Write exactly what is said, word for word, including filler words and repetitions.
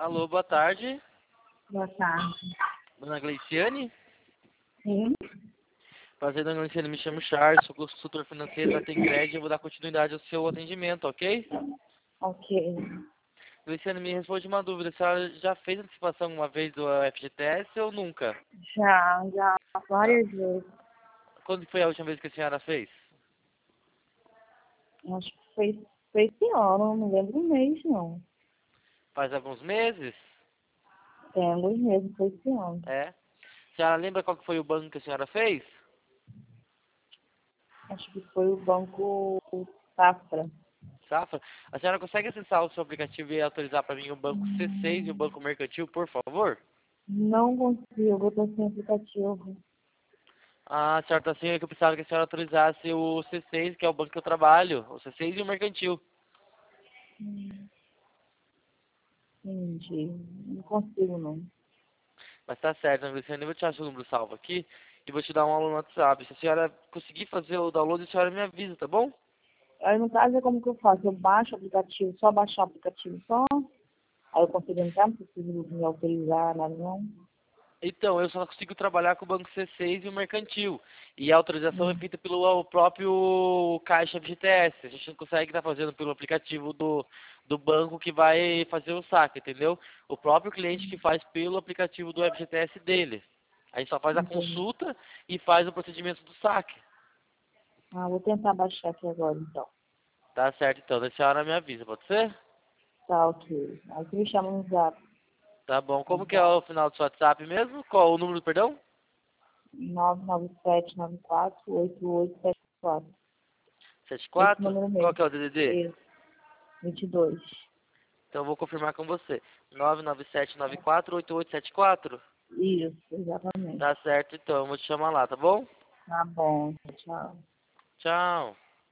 Alô, boa tarde. Boa tarde. Dona Gleiciane? Sim. Prazer, dona Gleiciane. Me chamo Charles, sou consultor financeiro da Tencred e eu vou dar continuidade ao seu atendimento, ok? Ok. Gleiciane, me responde uma dúvida. A senhora já fez antecipação alguma vez do F G T S ou nunca? Já, já Tá. várias vezes. Quando foi a última vez que a senhora fez? Acho que foi, foi esse ano, não lembro o mês, não. Faz alguns meses? Tem alguns meses, foi esse ano. É. A senhora lembra qual que foi o banco que a senhora fez? Acho que foi o Banco Safra. Safra? A senhora consegue acessar o seu aplicativo e autorizar para mim o banco C seis e o banco mercantil, por favor? Não consigo, eu tô sem aplicativo. Ah, certo, assim é que eu precisava que a senhora autorizasse o C seis, que é o banco que eu trabalho, o C seis e o mercantil. Hum, Entendi. Não consigo, não. Mas tá certo, Ana Luciana, eu vou tirar seu número salvo aqui e vou te dar um aula no WhatsApp. Se a senhora conseguir fazer o download, a senhora me avisa, tá bom? Aí, no caso, é como que eu faço? Eu baixo o aplicativo, só baixar o aplicativo só. Aí eu consigo entrar, não preciso me autorizar, nada, não. Então, eu só consigo trabalhar com o banco C seis e o mercantil. E a autorização é Hum, feita pelo próprio Caixa F G T S. A gente não consegue estar fazendo pelo aplicativo do, do banco que vai fazer o saque, entendeu? O próprio cliente que faz pelo aplicativo do F G T S dele. A gente só faz a entendi. consulta e faz o procedimento do saque. Ah, vou tentar baixar aqui agora, então. Tá certo, então. A senhora me avisa, pode ser? Tá, ok. Aí você me chama no zap. Tá bom. No Como que é zap. o final do seu WhatsApp mesmo? Qual o número, perdão? nove nove sete nove quatro oito oito sete quatro. Setenta e Esse quatro. número Qual mesmo. que é o D D D? Isso. vinte e dois. Então eu vou confirmar com você. nove nove sete nove quatro oito oito sete quatro. Isso, exatamente. Tá certo, então. Eu vou te chamar lá, tá bom? Tá bom. Tchau. Tchau.